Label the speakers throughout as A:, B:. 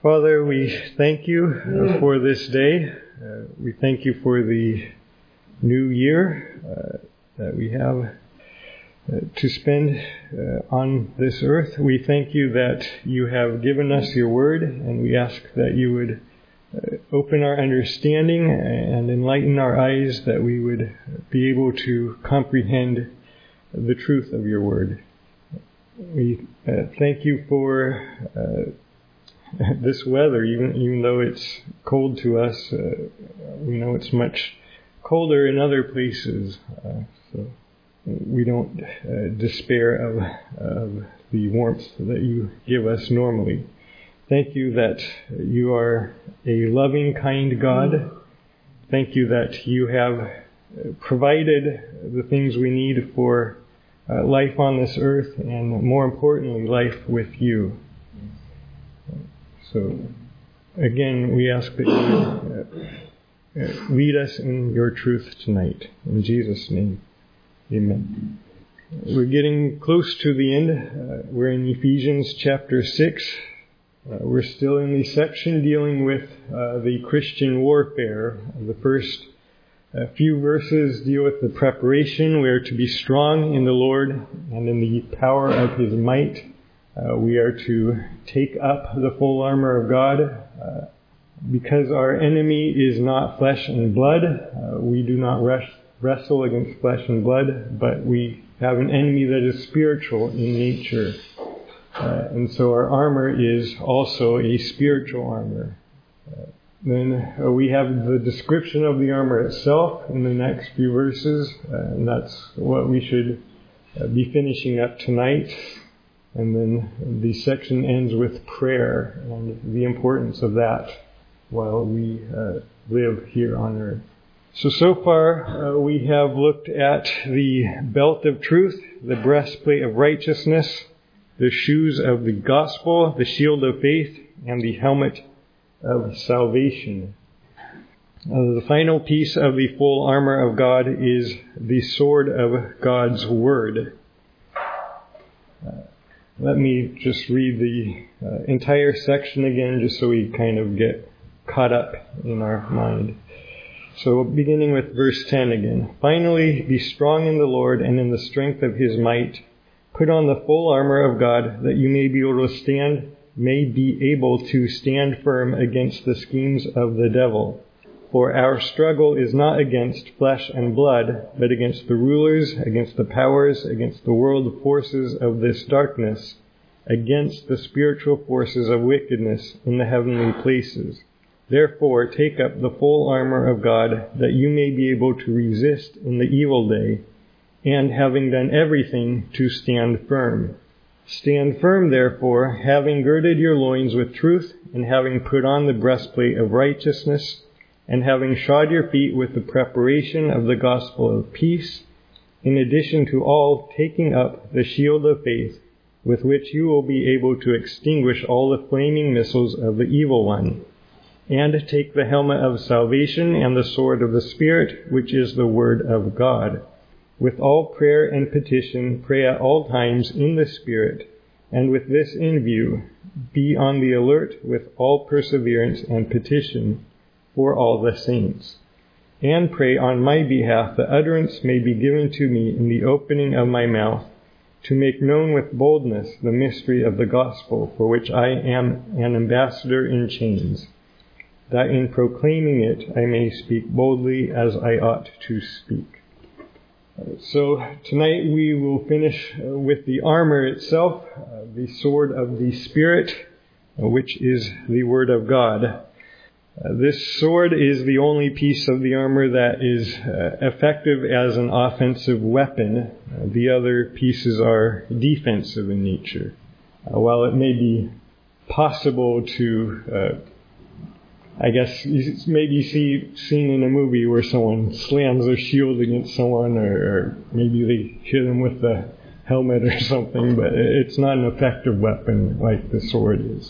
A: Father, we thank you for this day. We thank you for the new year that we have to spend on this earth. We thank you that you have given us your word, and we ask that you would open our understanding and enlighten our eyes, that we would be able to comprehend the truth of your word. We thank you for this weather, even though it's cold to us. We know it's much colder in other places, so we don't despair of the warmth that you give us normally. Thank you that you are a loving, kind God. Thank you that you have provided the things we need for life on this earth, and more importantly, life with you. So, again, we ask that you lead us in your truth tonight. In Jesus' name, amen. We're getting close to the end. We're in Ephesians chapter 6. We're still in the section dealing with the Christian warfare. The first few verses deal with the preparation. We are to be strong in the Lord and in the power of His might. We are to take up the full armor of God. Because our enemy is not flesh and blood, we do not wrestle against flesh and blood, but we have an enemy that is spiritual in nature. And so our armor is also a spiritual armor. Then we have the description of the armor itself in the next few verses, and that's what we should be finishing up tonight. And then the section ends with prayer and the importance of that while we live here on earth. So far we have looked at the belt of truth, the breastplate of righteousness, the shoes of the gospel, the shield of faith, and the helmet of salvation. The final piece of the full armor of God is the sword of God's word. Let me just read the entire section again, just so we kind of get caught up in our mind. So beginning with verse 10 again. Finally, be strong in the Lord and in the strength of His might. Put on the full armor of God, that you may be able to stand firm against the schemes of the devil. For our struggle is not against flesh and blood, but against the rulers, against the powers, against the world forces of this darkness, against the spiritual forces of wickedness in the heavenly places. Therefore, take up the full armor of God, that you may be able to resist in the evil day, and having done everything, to stand firm. Stand firm, therefore, having girded your loins with truth, and having put on the breastplate of righteousness, and having shod your feet with the preparation of the gospel of peace, in addition to all, taking up the shield of faith, with which you will be able to extinguish all the flaming missiles of the evil one, and take the helmet of salvation and the sword of the Spirit, which is the word of God. With all prayer and petition, pray at all times in the Spirit, and with this in view, be on the alert with all perseverance and petition for all the saints. And pray on my behalf that utterance may be given to me in the opening of my mouth, to make known with boldness the mystery of the gospel, for which I am an ambassador in chains, that in proclaiming it I may speak boldly as I ought to speak. So tonight we will finish with the armor itself, the sword of the Spirit, which is the Word of God. This sword is the only piece of the armor that is effective as an offensive weapon. The other pieces are defensive in nature. While it may be possible to, I guess, maybe seen in a movie where someone slams their shield against someone, or maybe they hit them with the helmet or something, but it's not an effective weapon like the sword is.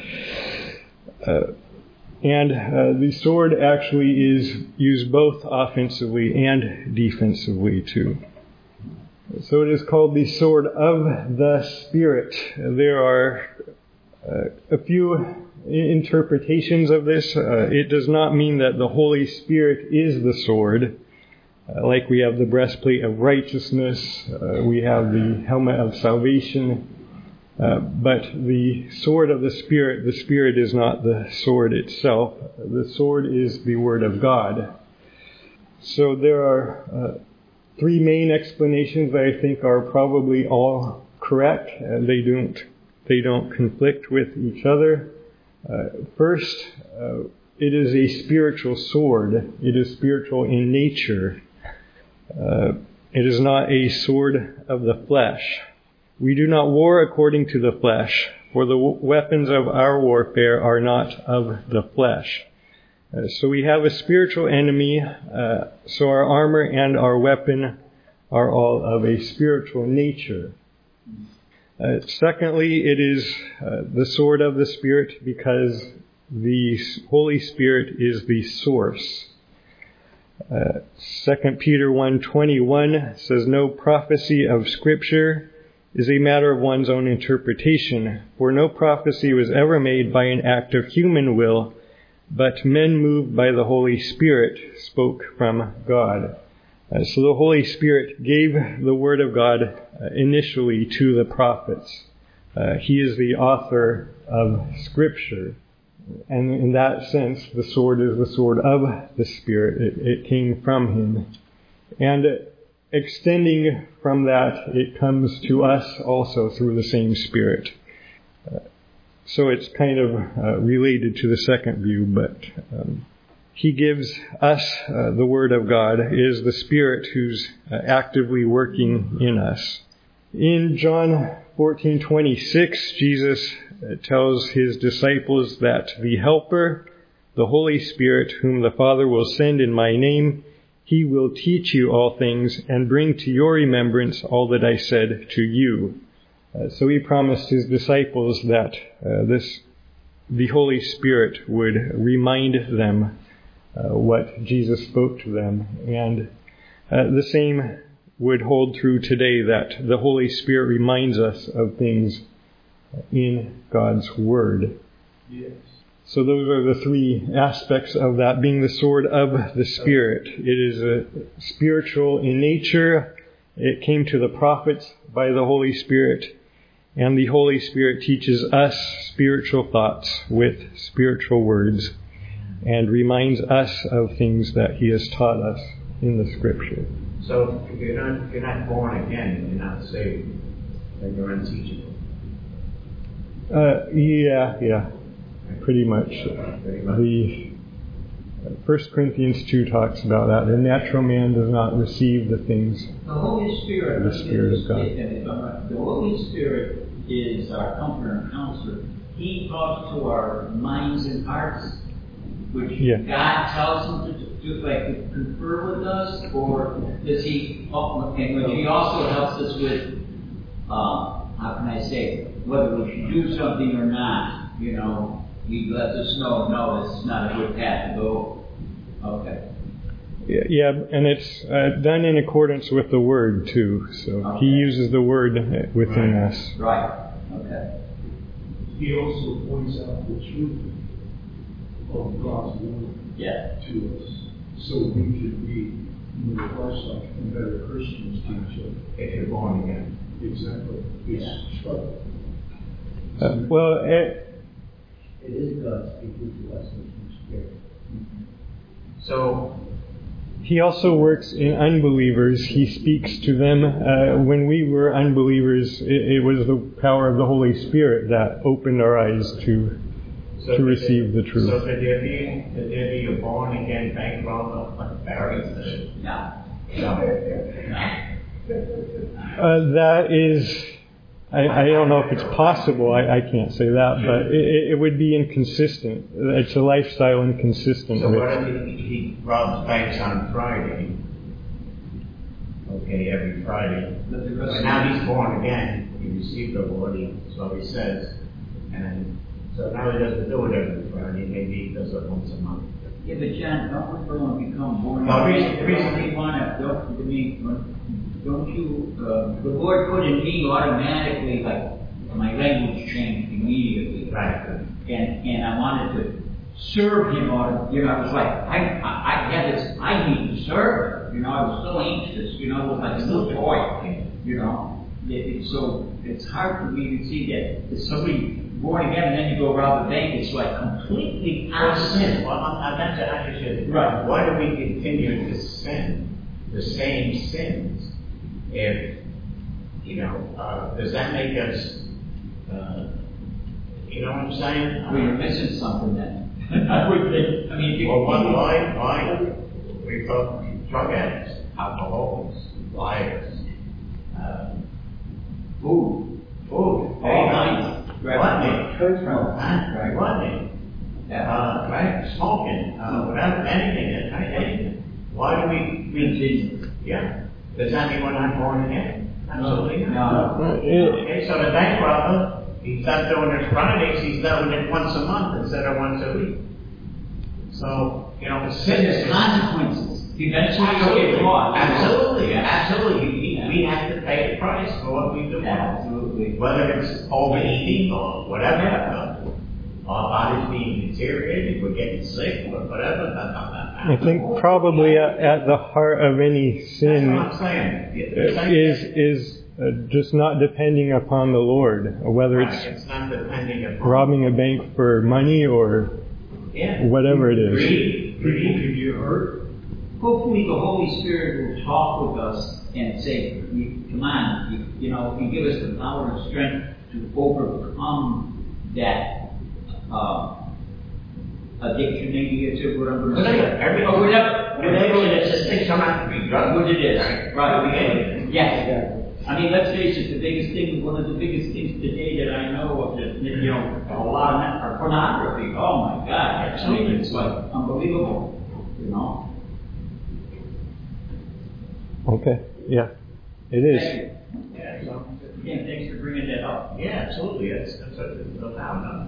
A: And the sword actually is used both offensively and defensively too. So it is called the sword of the Spirit. There are a few interpretations of this. It does not mean that the Holy Spirit is the sword. Like we have the breastplate of righteousness, we have the helmet of salvation, but the sword of the Spirit is not the sword itself. The sword is the Word of God. So there are three main explanations that I think are probably all correct. They don't conflict with each other. First, it is a spiritual sword. It is spiritual in nature. It is not a sword of the flesh. We do not war according to the flesh, for the weapons of our warfare are not of the flesh. So we have a spiritual enemy, so our armor and our weapon are all of a spiritual nature. Secondly, it is the sword of the Spirit because the Holy Spirit is the source. 2 Peter 1:21 says, "No prophecy of Scripture is a matter of one's own interpretation, for no prophecy was ever made by an act of human will, but men moved by the Holy Spirit spoke from God." So the Holy Spirit gave the Word of God initially to the prophets. He is the author of Scripture. And in that sense, the sword is the sword of the Spirit. It came from Him. And extending from that, it comes to us also through the same Spirit. So it's kind of related to the second view, but He gives us the Word of God. It is the Spirit who's actively working in us. In John 14:26, Jesus tells His disciples that the Helper, the Holy Spirit, whom the Father will send in my name, He will teach you all things and bring to your remembrance all that I said to you. So He promised His disciples that the Holy Spirit would remind them what Jesus spoke to them. And the same would hold true today, that the Holy Spirit reminds us of things in God's Word. Yes. So those are the three aspects of that, being the sword of the Spirit. It is spiritual in nature. It came to the prophets by the Holy Spirit. And the Holy Spirit teaches us spiritual thoughts with spiritual words and reminds us of things that He has taught us in the Scripture.
B: So if you're not born again, you're not saved, then you're unteachable.
A: Yeah, pretty much. The 1 Corinthians 2 talks about that. The natural man does not receive the things
C: the Holy Spirit
A: of the Spirit of God.
C: The Holy Spirit is our comforter and counselor. He talks to our minds and hearts, which God tells him to do, like to confer with us, or does He? And He also helps us with, how can I say, whether we should do something or not. You know, He lets us know, no, this is not a good path to go. Okay.
A: Yeah, and it's done in accordance with the Word too. So He uses the Word within us.
C: Right. Okay.
D: He also points out the truth of God's Word to us, so we can be more Christ-like and better Christians to each other.
B: If you're born again.
D: Exactly. It's struggle.
C: It is God speaking to us in the Spirit.
B: So
A: He also works in unbelievers. He speaks to them. When we were unbelievers, it was the power of the Holy Spirit that opened our eyes to receive the truth.
B: So could there be a born again bank robber like Barry?
C: No.
A: That is, I don't know if it's possible. I can't say that, but it would be inconsistent. It's a lifestyle inconsistent.
B: So what if he robs banks on Friday? Okay, every Friday. But now he's born again. He received the Lord, so he says. And so now he doesn't do it every Friday. Maybe he does it once a month.
C: Yeah, but John, don't we want to become born again? Don't you, the Lord put in me automatically, like, my language changed immediately.
B: Right.
C: and I wanted to serve him, or you know, I was like, I had this, I need to serve. You know, I was so anxious. You know, it was like a little toy. You know, so it's hard for me to see that if somebody born again and then you go rob a bank, it's like completely opposite.
B: Well, that's to ask you,
C: right?
B: Why do we continue to sin the same sins? If you know, does that make us? You know what I'm saying?
C: Well, you're missing something then. I would think. I mean,
B: well, why? We talk drug addicts, alcoholics, liars, food,
C: gluttony,
B: right? Smoking, whatever, anything. Why do we continue? Yeah. Does that mean we're not born again? Absolutely not.
C: No.
B: Okay, so the bank robber, he's not doing it Fridays, he's doing it once a month instead of once a week. So, you know,
C: there's consequences. Eventually you'll get caught.
B: Absolutely. We have to pay the price for what we do.
C: Absolutely.
B: Whether it's overeating or whatever, our body's being deteriorated, we're getting sick, or whatever.
A: I think probably at the heart of any sin is just not depending upon the Lord, whether it's
B: not depending upon
A: robbing a bank for money or whatever it is.
B: People can get hurt.
C: Hopefully the Holy Spirit will talk with us and say, come on, you know, you give us the power and strength to overcome that addiction, maybe it's what I'm going to say. Whatever it is, things come out to be drugs. What it is. Right. Yes. I mean, let's face it, the biggest thing, one of the biggest things today that I know of, that, you know, a lot of that are pornography. Oh my God. I mean, it's like unbelievable, you know.
A: Okay. Yeah. It is.
C: Yeah, so, again, thanks for bringing that up.
B: Yeah, absolutely. That's what it's about.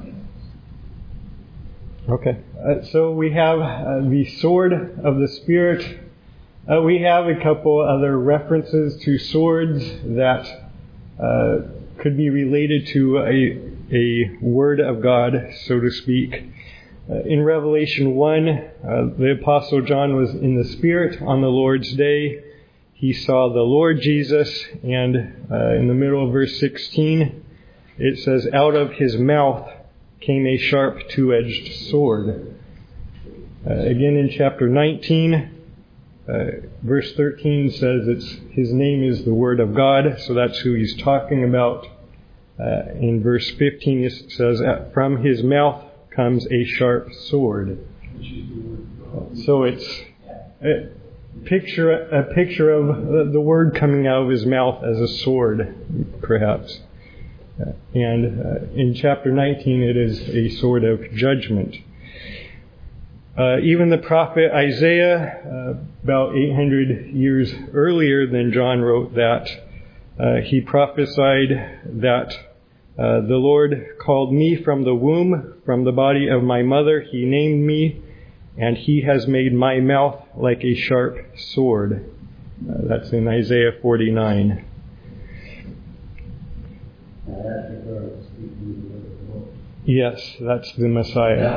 A: Okay. So we have the sword of the Spirit. We have a couple other references to swords that could be related to a word of God, so to speak. In Revelation 1, the Apostle John was in the Spirit on the Lord's day. He saw the Lord Jesus, and in the middle of verse 16, it says, out of his mouth came a sharp two-edged sword. Again in chapter 19, verse 13 says his name is the Word of God, so that's who he's talking about. In verse 15 it says, from his mouth comes a sharp sword. So it's a picture of the Word coming out of his mouth as a sword, perhaps. And in chapter 19 it is a sword of judgment. Even the prophet Isaiah, about 800 years earlier than John wrote that, he prophesied that the Lord called me from the womb, from the body of my mother. He named me, and he has made my mouth like a sharp sword. That's in Isaiah 49. Yes, that's the Messiah.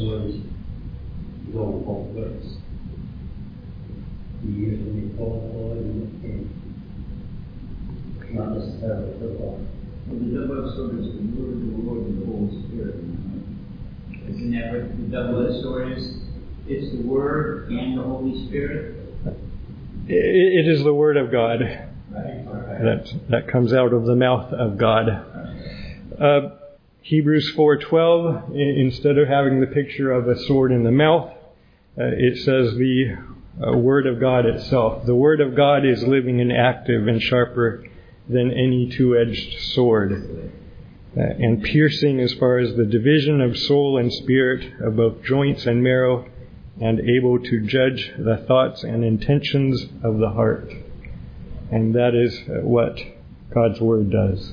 E: Going both ways. You usually call and not necessarily the Lord.
C: Well, the double-edged sword is the word of the Lord and the Holy Spirit. Isn't that what the double-edged sword is? It's the Word and the Holy Spirit?
A: It is the Word of God.
C: Right.
A: That comes out of the mouth of God. Hebrews 4:12, instead of having the picture of a sword in the mouth, it says the Word of God itself. The Word of God is living and active and sharper than any two-edged sword, and piercing as far as the division of soul and spirit, of both joints and marrow, and able to judge the thoughts and intentions of the heart. And that is what God's Word does.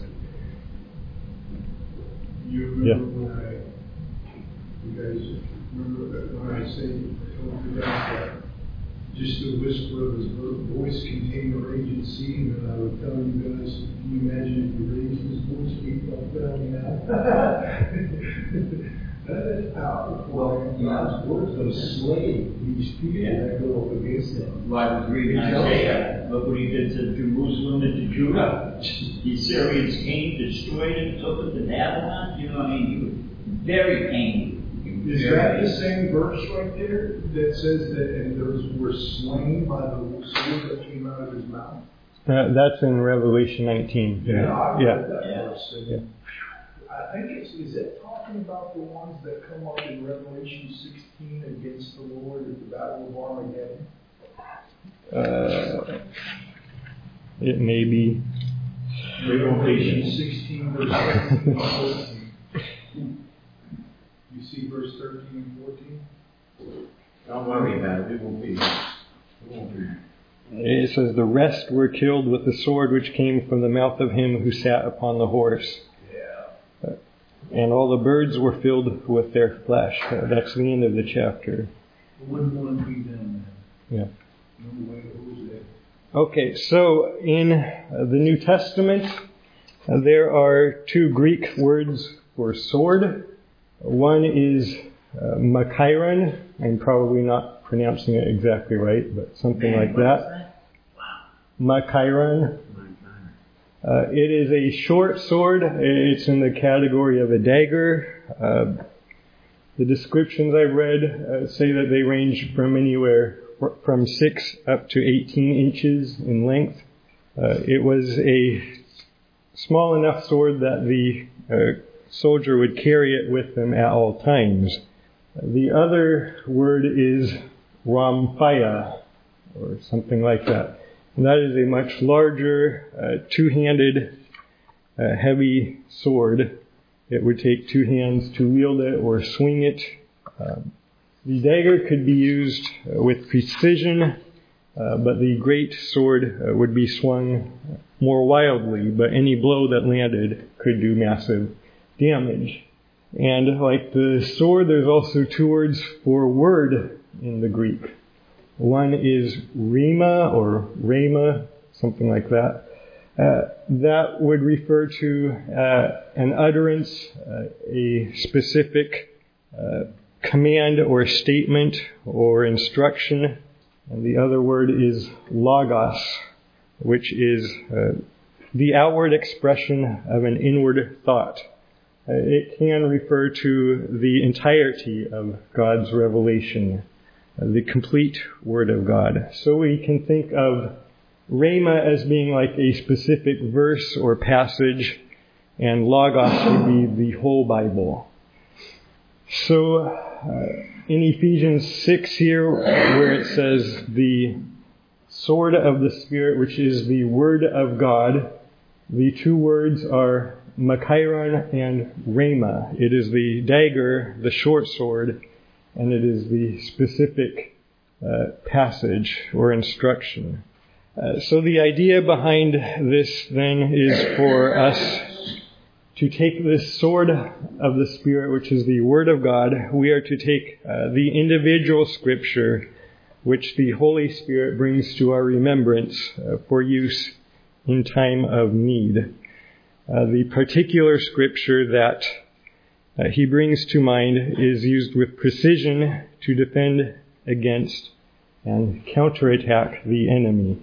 D: You remember you guys remember when I told you that just the whisper of his voice contained a raging sea, and then I would tell you guys, can you imagine if you raised his voice, he felt down now? That is powerful. Well, God's word's going to slay these people that go up against them.
C: Well, I was reading Isaiah. Look what he did to Jerusalem and to Judah. The Assyrians came, destroyed it, took it to Babylon. You know, I mean, he was very angry.
D: Is that the same verse right there that says that and those were slain by the sword that came out of his mouth?
A: That's in Revelation 19.
D: I read that verse. I think is it talking about the ones that come up in Revelation 16 against the Lord at the Battle of Armageddon?
A: It may be.
D: Revelation 16, verse 13 and 14. You see verse 13 and 14?
B: Don't worry about it. It won't be.
A: It says, the rest were killed with the sword which came from the mouth of him who sat upon the horse.
D: Yeah.
A: And all the birds were filled with their flesh. That's the end of the chapter.
D: I wouldn't want to be them, man.
A: Yeah.
D: No way to lose it.
A: Okay, so in the New Testament, there are two Greek words for sword. One is makairon. I'm probably not pronouncing it exactly right, but something like that. Makairon. It is a short sword. It's in the category of a dagger. The descriptions I've read say that they range from anywhere from 6 up to 18 inches in length. It was a small enough sword that the soldier would carry it with them at all times. The other word is ramphia, or something like that. And that is a much larger, two-handed, heavy sword. It would take two hands to wield it or swing it. The dagger could be used with precision, but the great sword would be swung more wildly, but any blow that landed could do massive damage. And like the sword, there's also two words for word in the Greek. One is rhema or rhema, something like that. That would refer to an utterance, a specific command or statement or instruction. And the other word is logos, which is the outward expression of an inward thought. It can refer to the entirety of God's revelation, the complete Word of God. So we can think of rhema as being like a specific verse or passage, and logos would be the whole Bible. So in Ephesians 6 here, where it says the sword of the Spirit, which is the Word of God, the two words are makairon and rhema. It is the dagger, the short sword, and it is the specific passage or instruction. So the idea behind this then is for us to take this sword of the Spirit, which is the Word of God. We are to take the individual Scripture, which the Holy Spirit brings to our remembrance for use in time of need. The particular Scripture that he brings to mind is used with precision to defend against and counterattack the enemy.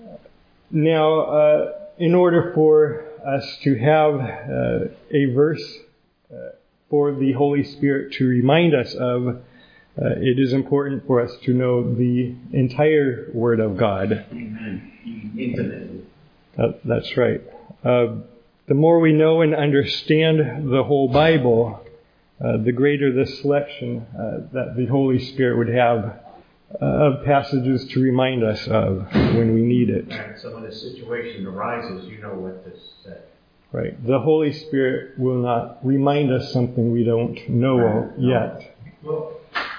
A: Now, in order for us to have a verse for the Holy Spirit to remind us of, it is important for us to know the entire Word of God.
B: Intimately.
A: That's right. The more we know and understand the whole Bible, the greater the selection that the Holy Spirit would have of passages to remind us of when we need it.
B: And so when a situation arises, you know what to say.
A: Right. The Holy Spirit will not remind us something we don't know yet.
D: Well,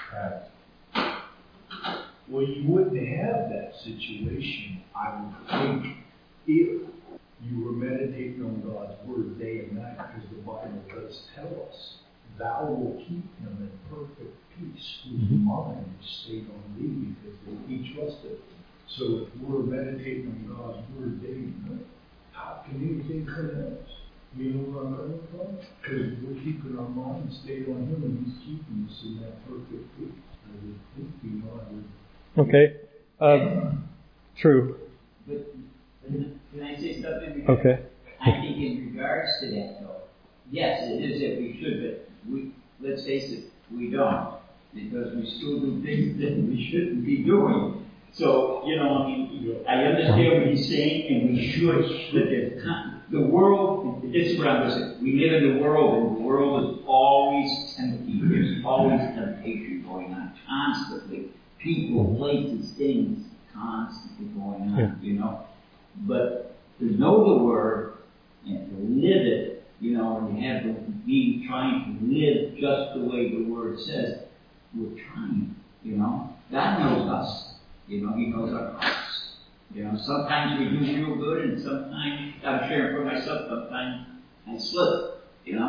D: you wouldn't have that situation, I would think, if you were meditating on God's Word day and night, because the Bible does tell us, thou will keep him in perfect peace, whose mind is stayed on thee, because he trusted. So if we're meditating on God's Word day and night, how can anything come else? You know where I'm coming from? Because we're keeping our mind stayed on Him, and He's keeping us in that perfect peace. I would think we know.
A: Okay. True.
C: But can I say something?
A: Okay.
C: I think in regards to that, though, yes, it is that we should, but let's face it, we don't. Because we still do things that we shouldn't be doing. So, I understand what he's saying, and we should. But the world, this is what I'm saying. We live in the world, and the world is always tempting. There's always temptation going on, constantly. People, places, things, constantly going on, But to know the Word and to live it, and have the being trying to live just the way the Word says, we're trying, God knows us. He knows our hearts. Sometimes we do real good, and sometimes, I'm sharing for myself, sometimes I slip,
E: You have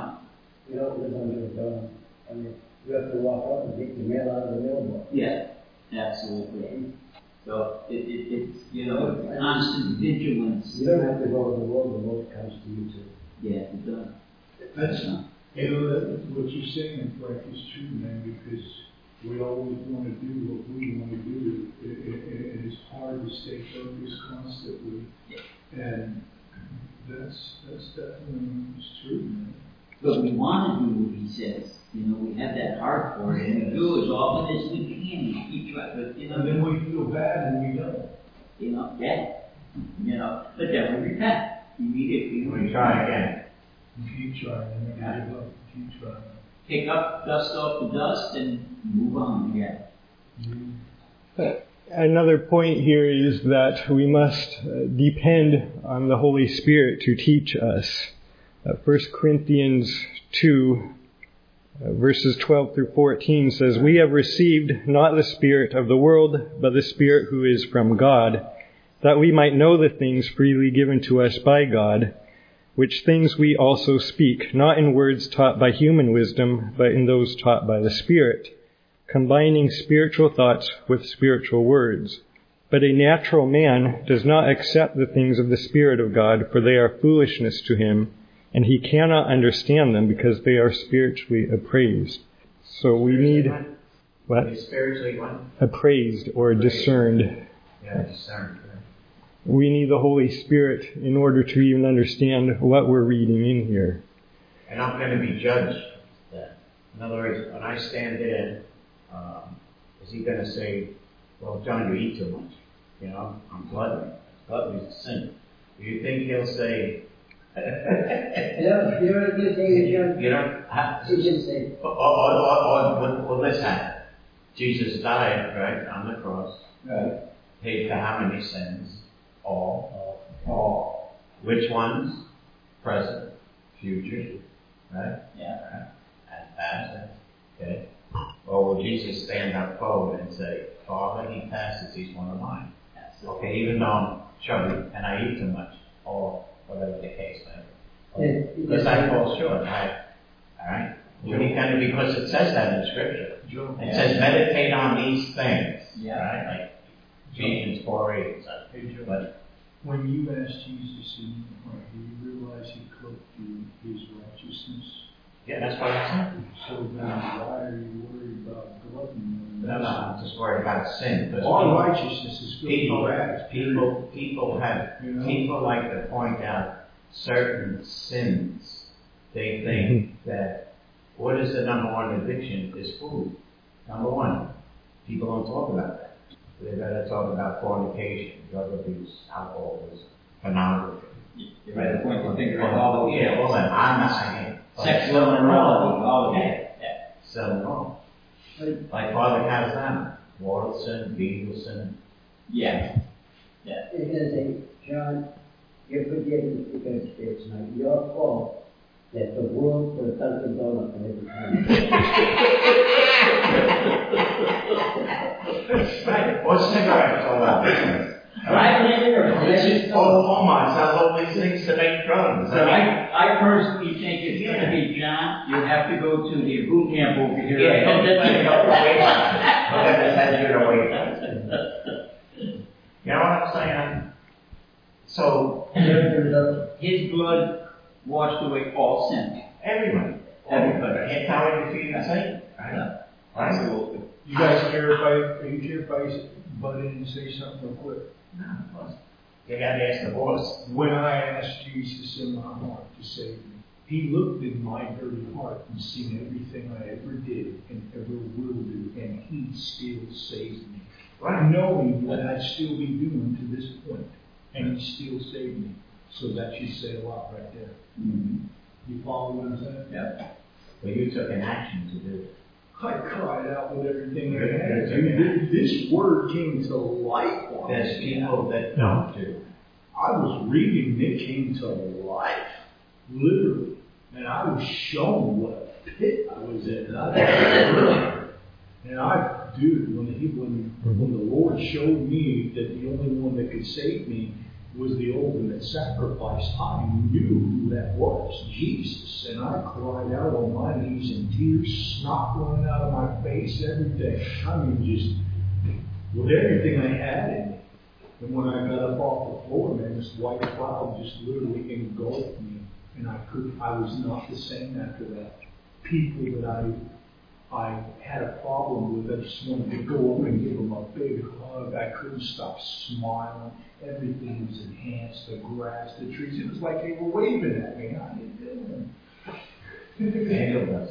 E: to walk up and take the mail out of the mailbox.
C: Yeah, absolutely. So it's constant vigilance.
E: You don't have to go to the world, the world comes to you too.
C: Yeah, it does.
D: That's what you're saying, Frank, is true, man, because we always want to do what we want to do. It's hard to stay focused constantly.
C: Yeah.
D: And that's definitely true, man.
C: But we want to do what he says. We have that heart for it, and we do as often as we can. We keep trying, but
D: and then we feel bad and we don't.
C: But then we repent immediately.
B: We try again.
D: Keep trying, and never give up. Keep trying.
C: Pick up, dust off the dust, and move on again.
A: Another point here is that we must depend on the Holy Spirit to teach us. 1 Corinthians 2, verses 12 through 14 says, "We have received not the spirit of the world, but the Spirit who is from God, that we might know the things freely given to us by God, which things we also speak, not in words taught by human wisdom, but in those taught by the Spirit, combining spiritual thoughts with spiritual words. But a natural man does not accept the things of the Spirit of God, for they are foolishness to him, and he cannot understand them because they are spiritually appraised." So we need
B: Spiritually what?
A: Appraised or discerned.
B: Yeah, discerned.
A: We need the Holy Spirit in order to even understand what we're reading in here.
B: And I'm going to be judged. In other words, when I stand there, is he going to say, "Well, John, you eat too much. I'm glutton. Gluttony is a sin." Do you think he'll say,
E: You know what you say, John?
B: He
E: should say.
B: Well, this happened. Jesus died, right, on the cross.
E: Right.
B: Paid for how many sins? All. Which ones? Present, future, right?
C: Yeah.
B: Right? And past. Okay. Or will Jesus stand up forward and say, "Father, he passes, he's one of mine." Okay, even though I'm chubby and I eat too much, or whatever the case may be. Because I fall short, right? Alright? Because it says that in Scripture. It says, meditate on these things.
C: Yeah.
B: Right? Like Ephesians 4:8. But
D: when you asked Jesus in your heart, do you realize he cloaked you in his righteousness?
B: yeah, that's what I said.
D: So then why are you worried about gluttony?
B: No, I'm just worried about sin.
D: All righteousness is
B: People like to point out certain sins. They think that what is the number one addiction is food. Number one. People don't talk about that. They better talk about fornication, drug abuse, alcoholism, pornography.
C: You're right, the point to think about all the
B: all that. I'm not saying
C: sexual immorality, all of that.
B: So wrong. Like Father Kazan, mortal sin, venial sin.
C: Yeah.
E: It's going to say, John, you're forgiven because it's not your fault that the world put a Dunkin' Donut in every time.
B: Right. Or cigarettes, all that. Walmart sells all these things to make drugs.
C: So I personally think it's going to be, John, you have to go to the boot camp over here.
B: Yeah, don't let it go to wait. Don't let it send you to wait. You know what I'm saying? So,
C: his blood washed away all sin.
B: Everyone.
C: Everybody.
B: That's how he defeated Satan. Right?
C: Absolutely.
D: You guys care if I butt in and say something real quick?
B: No, of course. You got to ask the boss.
D: When I asked Jesus in my heart to save me, He looked in my dirty heart and seen everything I ever did and ever will do, and He still saves me.
B: Right.
D: Knowing what I'd still be doing to this point, and He still saved me. So that should say a lot right there.
C: Mm-hmm.
D: You follow what I'm saying?
C: Yeah.
B: Well, you took an action to do it.
D: I cried out with everything I had. Dude, this word came to life on
B: There's
D: me.
B: people that don't do.
D: I was reading, it came to life, literally. And I was shown what a pit I was in. Dude, when the Lord showed me that the only one that could save me was the ultimate sacrifice, I knew who that was, Jesus. And I cried out on my knees and tears, snot running out of my face, everything. I mean, just with everything I had in me. And when I got up off the floor, man, this white cloud just literally engulfed me. And I was not the same after that. People that I had a problem with, I just wanted to go up and give them a big hug. I couldn't stop smiling. Everything was enhanced. The grass, the trees. It was like they were waving at me. How you doing?
B: Handle us.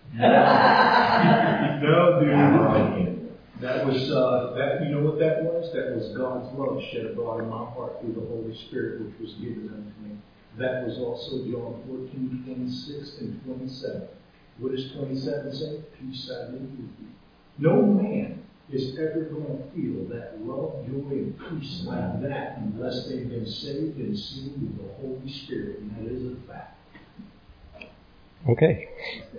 D: No, dude. That was, you know what that was? That was God's love shed abroad in my heart through the Holy Spirit, which was given unto me. That was also John 14:26 and 27. What does 27 say? Peace I leave with you. No man is ever going to feel that love, joy, and peace like that unless they've been saved and sealed with the Holy Spirit, and that is a fact.
A: Okay.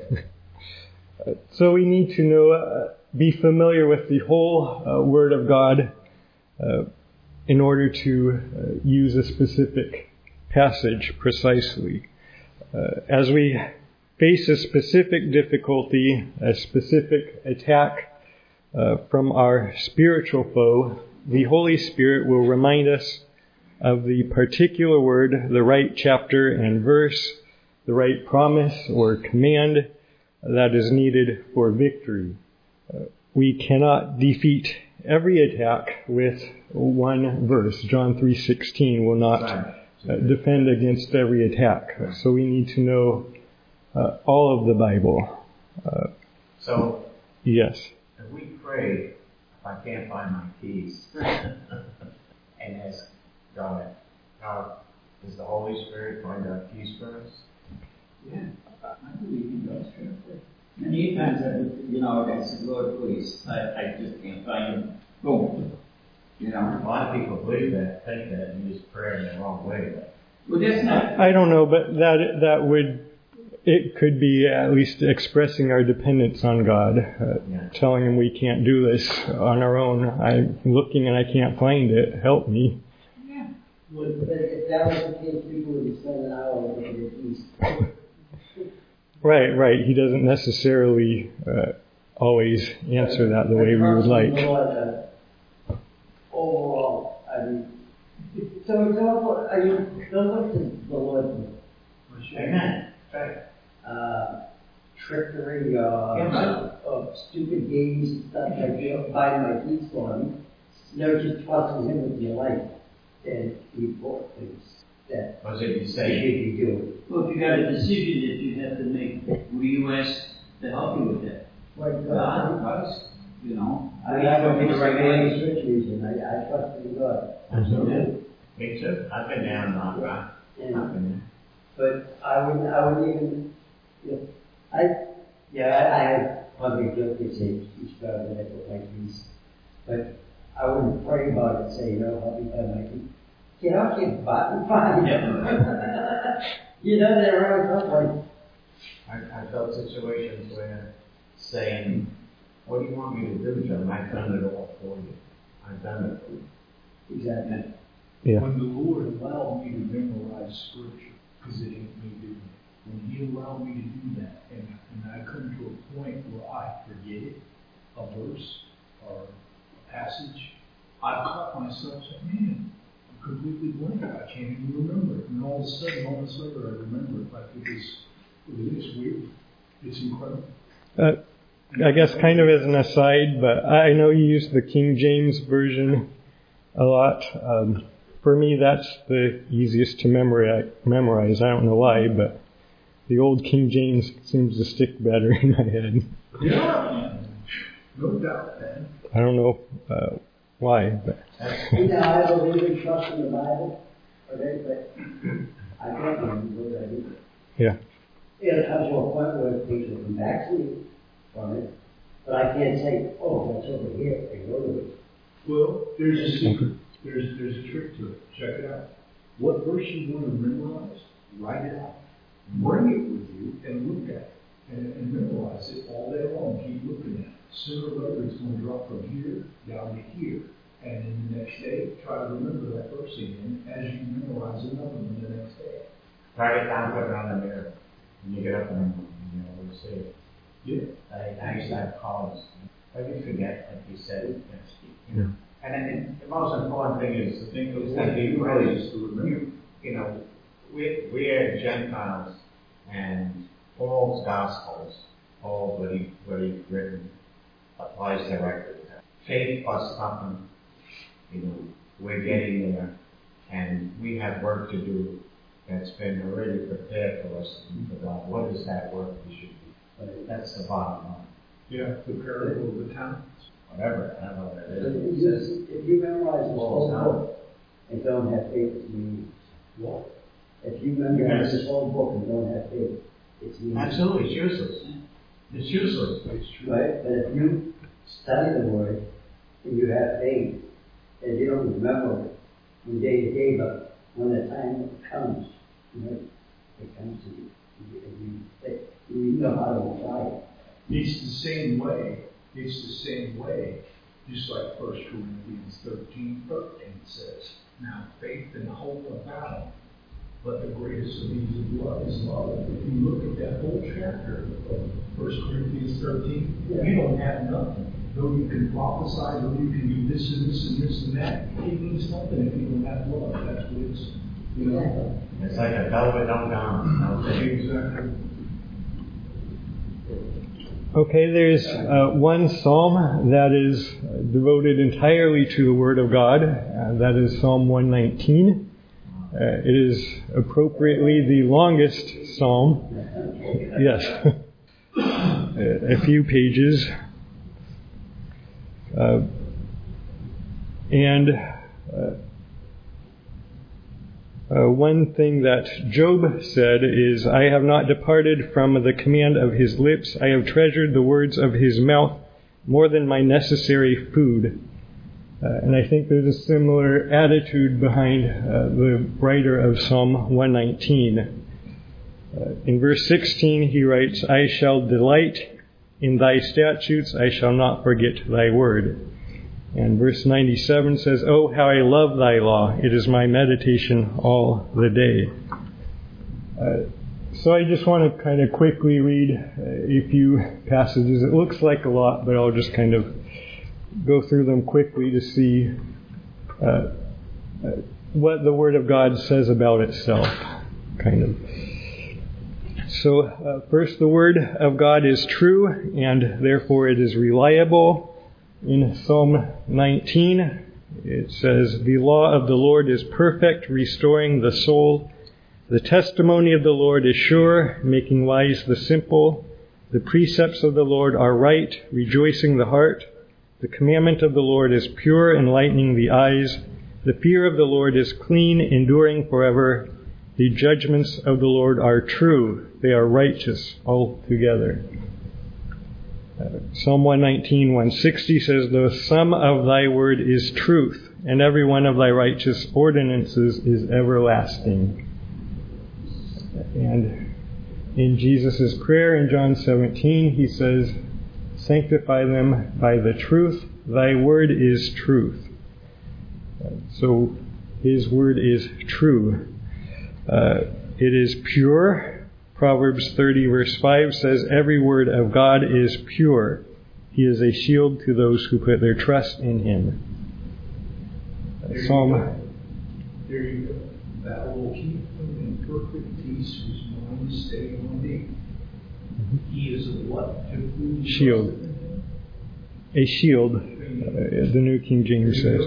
A: So we need to know, be familiar with the whole Word of God in order to use a specific passage precisely. As we face a specific difficulty, a specific attack from our spiritual foe, the Holy Spirit will remind us of the particular word, the right chapter and verse, the right promise or command that is needed for victory. We cannot defeat every attack with one verse. John 3:16 will not defend against every attack. So we need to know all of the Bible.
B: So,
A: yes.
B: if we pray, if I can't find my keys, and ask God, is the Holy Spirit find our keys for us?
C: Yeah, I believe He does. Many times I said, Lord, please, I just can't find them. Boom. A
B: lot of people believe that, think that, and use prayer in the wrong way.
C: Well, that's not.
A: I don't know, but that would. It could be at least expressing our dependence on God, telling Him we can't do this on our own. I'm looking and I can't find it. Help me.
C: Yeah.
E: Well, but if that was the case, people would spend an hour looking at these.
A: Right. He doesn't necessarily always answer that the way we would like.
E: Overall, I mean, so example, I mean, don't look to the Lord.
B: Amen. Right.
E: Trickery, of stupid games and stuff like buying my keys for him. No, just trusting Him with your life, and He bought things that
B: Was it you
E: you
B: say?
E: should be doing.
C: Well, if you got a decision that you have to make, will you ask to help you with that?
E: Like
C: God, Christ,
E: I mean, I don't think it's like any such reason. I trust in God.
B: Absolutely. Me too. I've been down and not right.
E: And
B: I've been
E: but I wouldn't even, I have probably guilty to each God that I put my keys. But I wouldn't pray about it and say, help me find my keys. Get out here, button, find them. They're around someplace.
B: I felt situations where saying, what do you want me to do, John? I've done it all for you. I've done it for you.
E: Exactly.
A: Yeah.
D: When the Lord allowed me to memorize Scripture, because it ain't me doing it. When He allowed me to do that, and I come to a point where I forget it, a verse or a passage, I've caught myself saying, man, completely blank. I can't even remember it. And all of a sudden, moments later, I remember it like it's weird. It's incredible.
A: I guess kind of as an aside, but I know you use the King James Version a lot. For me, that's the easiest to memorize. I don't know why, but the old King James seems to stick better in my head.
D: Yeah, no doubt, man.
A: I don't know why, but...
E: I believe and trust in the Bible, okay, but I can't remember what I do.
A: Yeah.
E: It comes to a point where things will come back to me from it, but I can't say, oh, that's over here, and go to it.
D: Well, there's a secret. There's a trick to it. Check it out. What verse you want to memorize, write it out. Bring it with you and look at it. And memorize it all day long. Keep looking at it. Sooner or later, it's going to drop from here down to here. And then the next day, try to remember that verse again as you memorize another one the next day.
B: Write it down, put it on the mirror. When you get up in the morning, you know what to say.
D: Yeah.
B: I used to have columns. But you forget, like you said. You know. And the most important thing is that we really, you know, we are Gentiles, and Paul's Gospels, Paul, what he's written, applies directly to that. Faith plus something, you know, we're getting there, and we have work to do that's been already prepared for us for God. What is that work we should do? That's the bottom line.
D: Yeah, the parable of the talents.
B: Whatever, I don't know what that is.
E: If you memorize this whole book and don't have faith, it's meaningless. What? If you memorize this whole book and don't have faith, it's meaningless.
B: Absolutely, it's useless. It's useless.
D: It's true.
E: Right? But if you study the Word and you have faith, and you don't remember it from day to day, but when the time comes, you know, it comes to you. You know how to apply it.
D: It's the same way. It's the same way, just like 1 Corinthians 13:13 says. Now, faith and hope abound, but the greatest of these is love. If you look at that whole chapter of 1 Corinthians 13, you don't have nothing. Though you can prophesy, though you can do this and this and this and that, it means nothing if you don't have love. That's what it's, you know.
B: It's like a velvet undone.
D: Exactly.
A: Okay, there's one psalm that is devoted entirely to the Word of God. That is Psalm 119. It is appropriately the longest psalm. Yes. A few pages. One thing that Job said is, I have not departed from the command of his lips. I have treasured the words of his mouth more than my necessary food. And I think there's a similar attitude behind the writer of Psalm 119. In verse 16 he writes, I shall delight in thy statutes, I shall not forget thy word. And verse 97 says, oh, how I love thy law. It is my meditation all the day. So I just want to kind of quickly read a few passages. It looks like a lot, but I'll just kind of go through them quickly to see what the Word of God says about itself, kind of. So first, the Word of God is true, and therefore it is reliable. In Psalm 19, it says, the law of the Lord is perfect, restoring the soul. The testimony of the Lord is sure, making wise the simple. The precepts of the Lord are right, rejoicing the heart. The commandment of the Lord is pure, enlightening the eyes. The fear of the Lord is clean, enduring forever. The judgments of the Lord are true. They are righteous altogether. Psalm 119, 160 says, the sum of thy word is truth, and every one of thy righteous ordinances is everlasting. And in Jesus' prayer in John 17, he says, sanctify them by the truth. Thy word is truth. So his word is true. It is pure. Proverbs 30 verse 5 says, every word of God is pure. He is a shield to those who put their trust in him.
D: There you go. Thou will keep him in perfect peace whose mind is stayed on thee. He is a what?
A: Shield. A shield, the New King James says.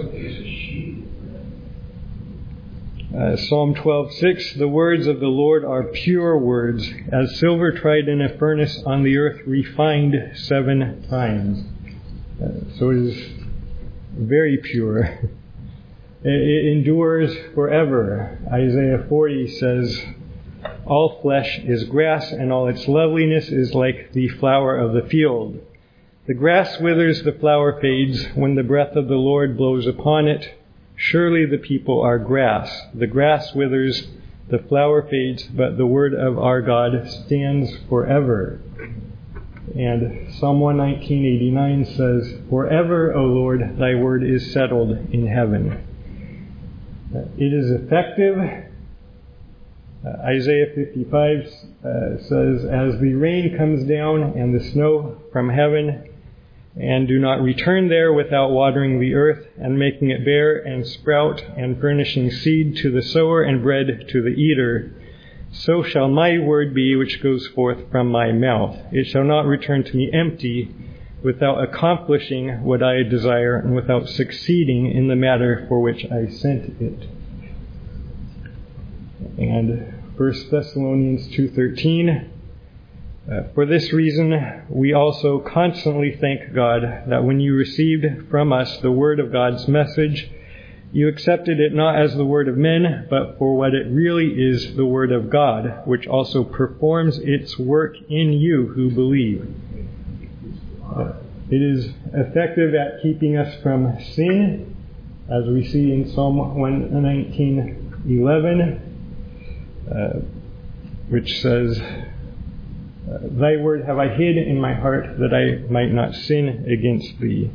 A: Psalm 12:6, the words of the Lord are pure words, as silver tried in a furnace on the earth, refined 7 times. So it is very pure. It endures forever. Isaiah 40 says, all flesh is grass, and all its loveliness is like the flower of the field. The grass withers, the flower fades, when the breath of the Lord blows upon it. Surely the people are grass. The grass withers, the flower fades, but the word of our God stands forever. And Psalm 119:89 says, forever, O Lord, thy word is settled in heaven. It is effective. Isaiah 55 says, as the rain comes down and the snow from heaven, and do not return there without watering the earth and making it bear and sprout and furnishing seed to the sower and bread to the eater, so shall my word be which goes forth from my mouth. It shall not return to me empty, without accomplishing what I desire and without succeeding in the matter for which I sent it. And 1 Thessalonians 2:13, for this reason we also constantly thank God that when you received from us the word of God's message, you accepted it not as the word of men, but for what it really is, the word of God, which also performs its work in you who believe. It is effective at keeping us from sin, as we see in Psalm 119:11, which says, thy word have I hid in my heart that I might not sin against thee.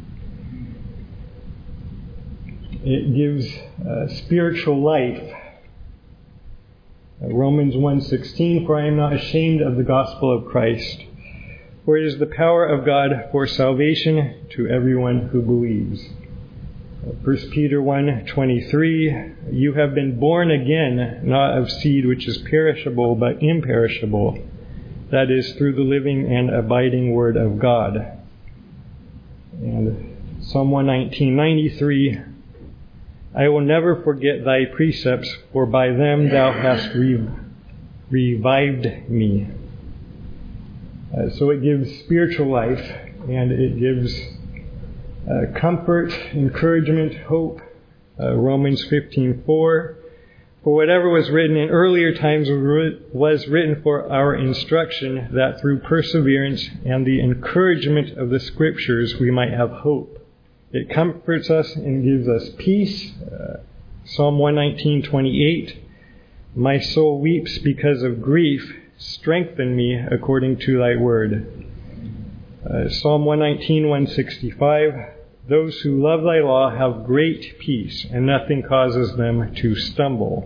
A: It gives spiritual life. Romans 1:16, for I am not ashamed of the gospel of Christ, for it is the power of God for salvation to everyone who believes. 1 Peter 1:23, you have been born again, not of seed which is perishable, but imperishable, that is, through the living and abiding word of God. And Psalm 119:93, I will never forget thy precepts, for by them thou hast revived me. So it gives spiritual life, and it gives comfort, encouragement, hope. Romans 15:4, for whatever was written in earlier times was written for our instruction, that through perseverance and the encouragement of the Scriptures we might have hope. It comforts us and gives us peace. Psalm 119:28, my soul weeps because of grief. Strengthen me according to thy word. Psalm 119:165, those who love thy law have great peace, and nothing causes them to stumble.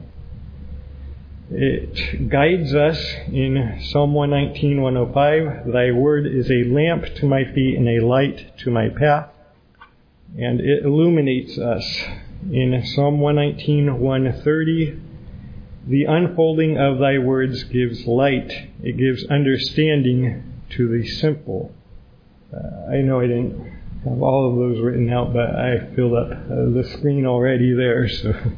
A: It guides us in Psalm 119:105, thy word is a lamp to my feet and a light to my path. And it illuminates us in Psalm 119:130, the unfolding of thy words gives light. It gives understanding to the simple. I know I didn't have all of those written out, but I filled up the screen already there.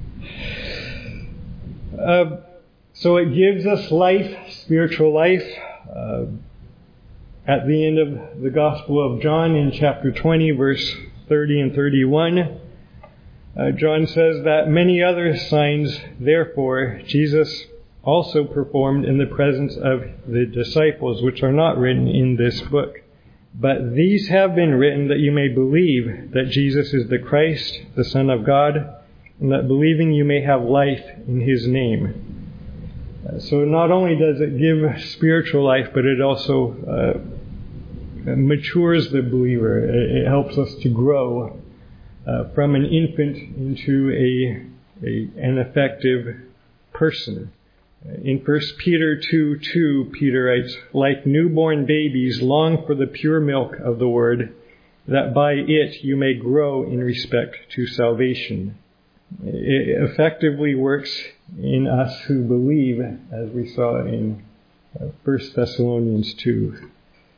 A: So it gives us life, spiritual life. At the end of the Gospel of John in chapter 20, verse 30 and 31, John says that many other signs, therefore, Jesus also performed in the presence of the disciples, which are not written in this book. But these have been written that you may believe that Jesus is the Christ, the Son of God, and that believing you may have life in his name. So not only does it give spiritual life, but it also matures the believer. It helps us to grow from an infant into an effective person. In 1 Peter 2:2, Peter writes, like newborn babies, long for the pure milk of the word, that by it you may grow in respect to salvation. It effectively works in us who believe, as we saw in 1 Thessalonians 2.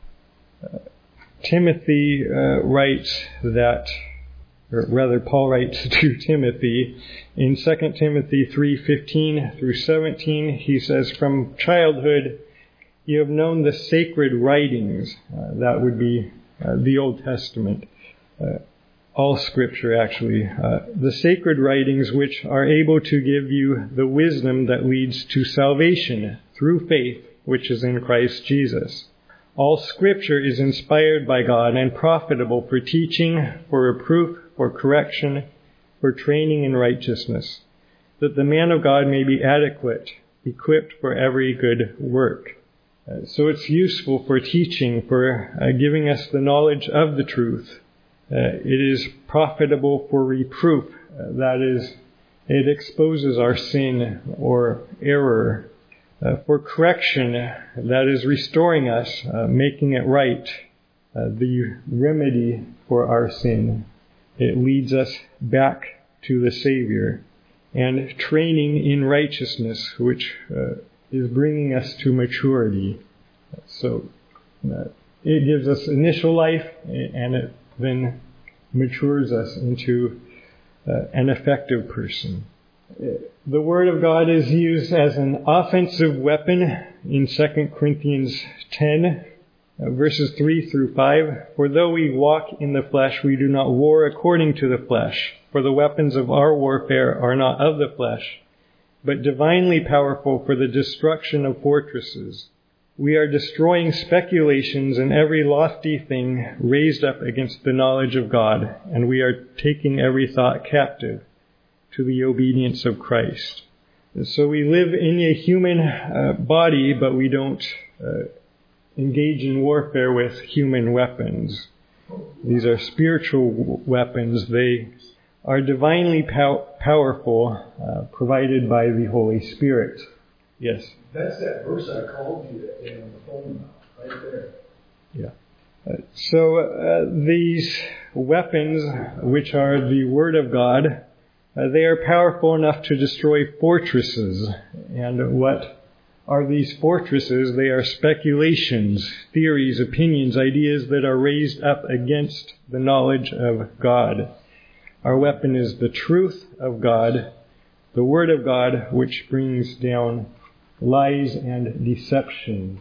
A: Timothy writes that, or rather Paul writes to Timothy in 2 Timothy 3:15 through 17, he says, "From childhood you have known the sacred writings," that would be the Old Testament, all Scripture actually, "the sacred writings which are able to give you the wisdom that leads to salvation through faith, which is in Christ Jesus. All Scripture is inspired by God and profitable for teaching, for reproof, for correction, for training in righteousness, that the man of God may be adequate, equipped for every good work." So it's useful for teaching, for giving us the knowledge of the truth. It is profitable for reproof. That is, it exposes our sin or error. For correction, that is restoring us, making it right, the remedy for our sin. It leads us back to the Savior. And training in righteousness, which is bringing us to maturity. So it gives us initial life, and it then matures us into an effective person. The Word of God is used as an offensive weapon in 2 Corinthians 10, verses 3 through 5. "For though we walk in the flesh, we do not war according to the flesh. For the weapons of our warfare are not of the flesh, but divinely powerful for the destruction of fortresses. We are destroying speculations and every lofty thing raised up against the knowledge of God, and we are taking every thought captive to the obedience of Christ." So we live in a human body, but we don't engage in warfare with human weapons. These are spiritual weapons. They are divinely powerful, provided by the Holy Spirit. Yes?
D: That's that verse I called you that day on the phone now, right there.
A: Yeah. So these weapons, which are the Word of God, they are powerful enough to destroy fortresses. And what are these fortresses? They are speculations, theories, opinions, ideas that are raised up against the knowledge of God. Our weapon is the truth of God, the Word of God, which brings down lies and deception.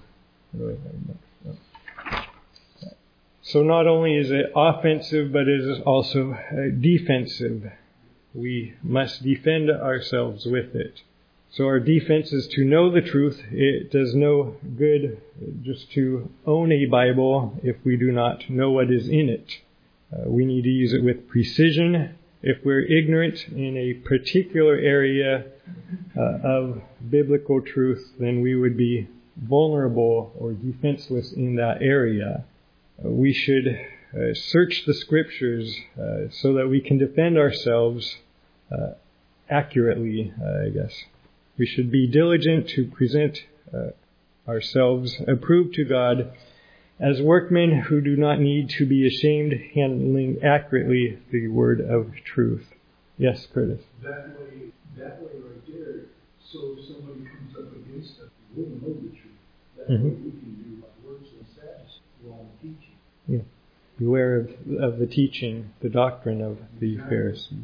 A: So not only is it offensive, but it is also defensive. We must defend ourselves with it. So our defense is to know the truth. It does no good just to own a Bible if we do not know what is in it. We need to use it with precision. If we're ignorant in a particular area of biblical truth, then we would be vulnerable or defenseless in that area. We should search the Scriptures so that we can defend ourselves accurately, I guess. We should be diligent to present ourselves approved to God as workmen who do not need to be ashamed, handling accurately the word of truth. Yes, Curtis?
D: That way right there, so if somebody comes up against us, we'll know the truth. That way we can do like works and status while teaching.
A: Yeah. Beware of the teaching, the doctrine of the Pharisees.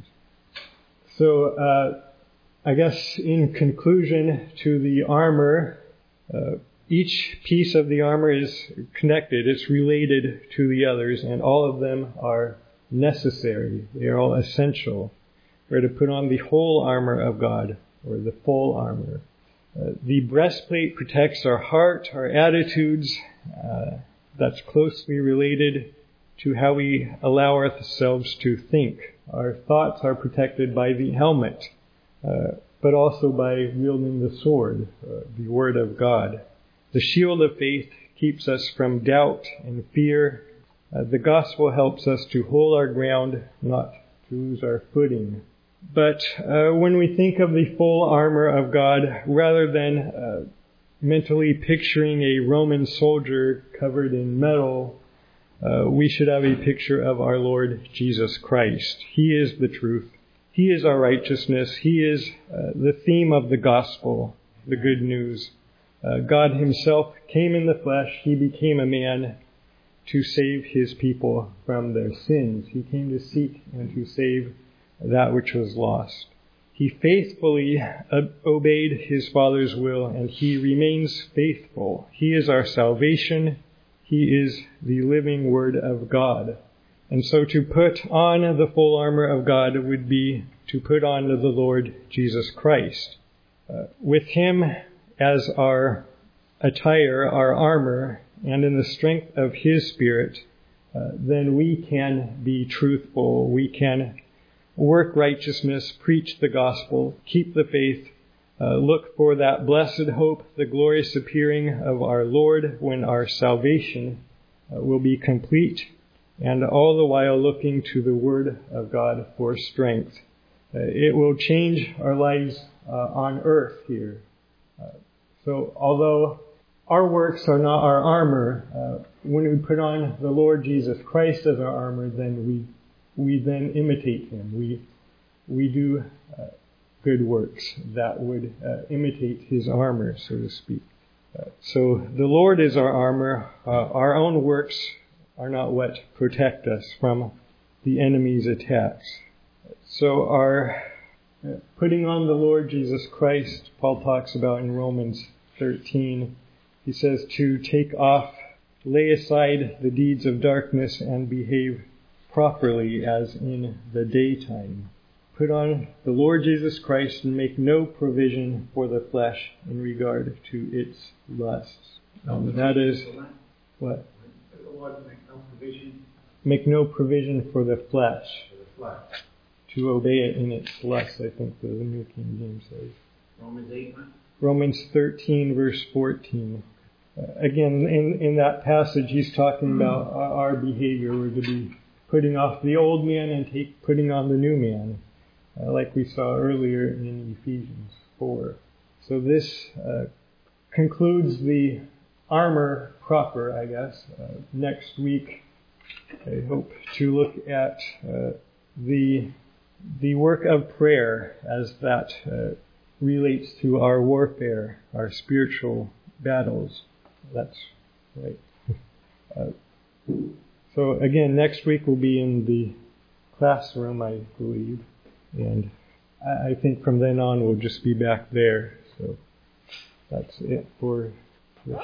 A: So, I guess in conclusion to the armor, each piece of the armor is connected. It's related to the others, and all of them are necessary. They are all essential. We're to put on the whole armor of God, or the full armor. The breastplate protects our heart, our attitudes. That's closely related to how we allow ourselves to think. Our thoughts are protected by the helmet, but also by wielding the sword, the Word of God. The shield of faith keeps us from doubt and fear. The gospel helps us to hold our ground, not to lose our footing. But when we think of the full armor of God, rather than mentally picturing a Roman soldier covered in metal, we should have a picture of our Lord Jesus Christ. He is the truth. He is our righteousness. He is the theme of the gospel, the good news. God himself came in the flesh. He became a man to save his people from their sins. He came to seek and to save that which was lost. He faithfully obeyed his Father's will, and he remains faithful. He is our salvation. He is the living Word of God. And so to put on the full armor of God would be to put on the Lord Jesus Christ. With him as our attire, our armor, and in the strength of his Spirit, then we can be truthful. We can work righteousness, preach the gospel, keep the faith, look for that blessed hope, the glorious appearing of our Lord when our salvation will be complete, and all the while looking to the Word of God for strength. It will change our lives on earth here. So although our works are not our armor, when we put on the Lord Jesus Christ as our armor, then we then imitate him. We do good works that would imitate his armor, so to speak. So the Lord is our armor. Our own works are not what protect us from the enemy's attacks. So our putting on the Lord Jesus Christ, Paul talks about in Romans 13. He says to take off, lay aside the deeds of darkness and behave properly as in the daytime. Put on the Lord Jesus Christ and make no provision for the flesh in regard to its lusts. That is what? Make no provision for the flesh. To obey it in its lusts, I think the New King James says.
B: Romans 8,
A: Romans 13, verse 14. Again, in that passage, he's talking about our behavior. We're to be putting off the old man and putting on the new man, like we saw earlier in Ephesians 4. So this concludes the armor proper, I guess. Next week, I hope to look at the work of prayer as that relates to our warfare, our spiritual battles. That's right. So again, next week we'll be in the classroom, I believe. And I think from then on we'll just be back there. So that's it for this.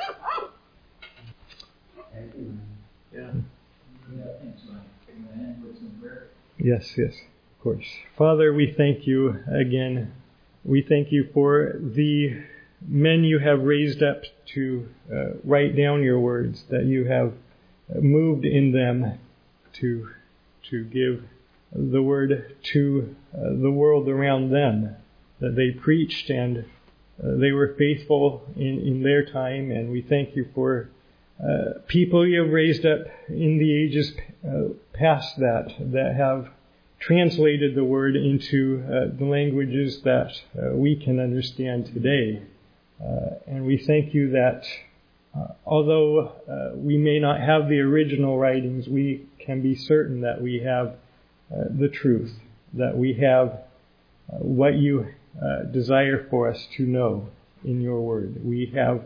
C: Yeah, thanks, Mike. Can I end with some prayer?
A: Yes, of course. Father, we thank you again. We thank you for the men you have raised up to write down your words, that you have moved in them to give the word to the world around them, that they preached and they were faithful in their time. And we thank you for people you have raised up in the ages past that have translated the word into the languages that we can understand today. And we thank you that although we may not have the original writings, we can be certain that we have the truth, that we have what you desire for us to know in your word. We have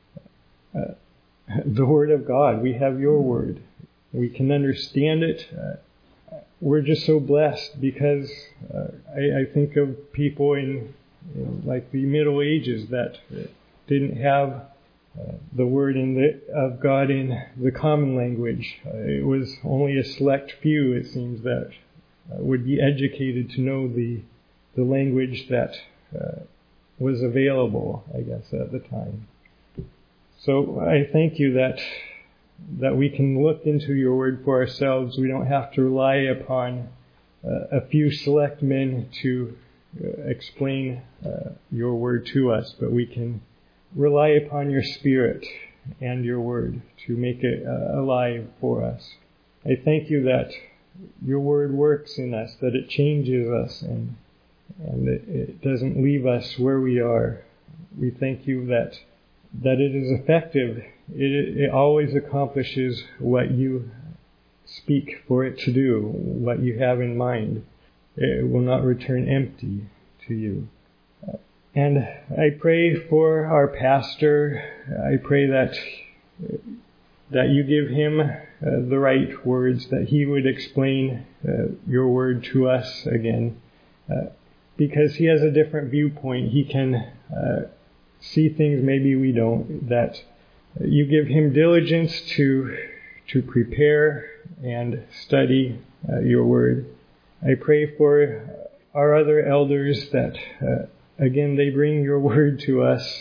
A: the word of God. We have your word. We can understand it. We're just so blessed because I think of people in like the Middle Ages that didn't have the word of God in the common language. It was only a select few, it seems, that would be educated to know the language that was available, I guess, at the time. So I thank you that we can look into your word for ourselves. We don't have to rely upon a few select men to explain your word to us, but we can rely upon your Spirit and your word to make it alive for us. I thank you that your word works in us, that it changes us and it doesn't leave us where we are. We thank you that it is effective. It always accomplishes what you speak for it to do, what you have in mind. it will not return empty to you. And I pray for our pastor. I pray that you give him the right words, that he would explain your word to us again. Because he has a different viewpoint. He can see things maybe we don't. That you give him diligence to prepare and study your word. I pray for our other elders that again, they bring your word to us.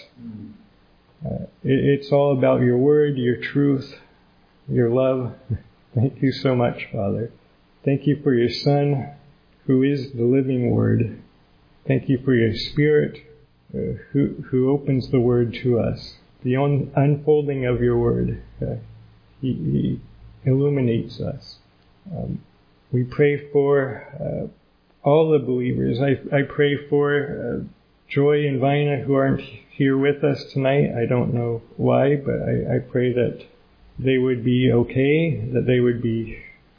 A: It's all about your word, your truth, your love. Thank you so much, Father. Thank you for your Son, who is the living word. Thank you for your Spirit, who opens the word to us. The unfolding of your word, he illuminates us. We pray for all the believers. I pray for Joy and Vina, who aren't here with us tonight. I don't know why, but I pray that they would be okay, that they would be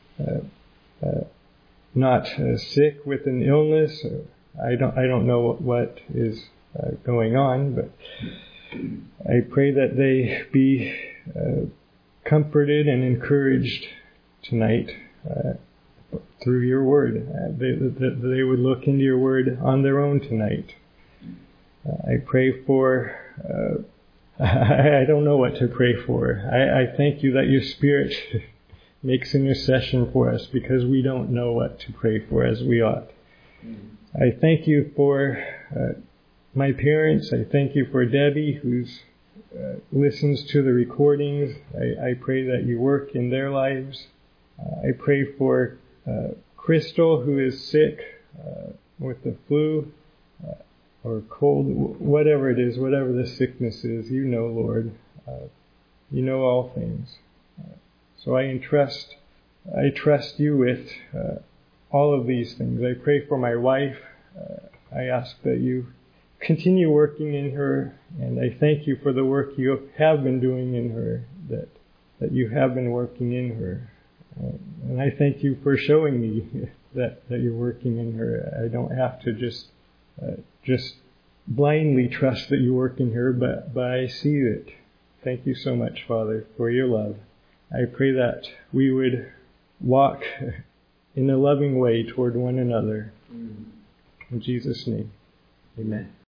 A: not sick with an illness. I don't know what is going on, but I pray that they be comforted and encouraged tonight through your word. That they would look into your word on their own tonight. I pray for, I don't know what to pray for. I thank you that your Spirit makes intercession for us because we don't know what to pray for as we ought. I thank you for my parents. I thank you for Debbie, who listens to the recordings. I pray that you work in their lives. I pray for Crystal, who is sick with the flu or cold, whatever it is, whatever the sickness is. You know, Lord. You know all things. So I trust you with all of these things. I pray for my wife. I ask that you continue working in her, and I thank you for the work you have been doing in her, that you have been working in her. And I thank you for showing me that you're working in her. I don't have to just blindly trust that you work in her, but I see it. Thank you so much, Father, for your love. I pray that we would walk in a loving way toward one another. In Jesus' name, amen.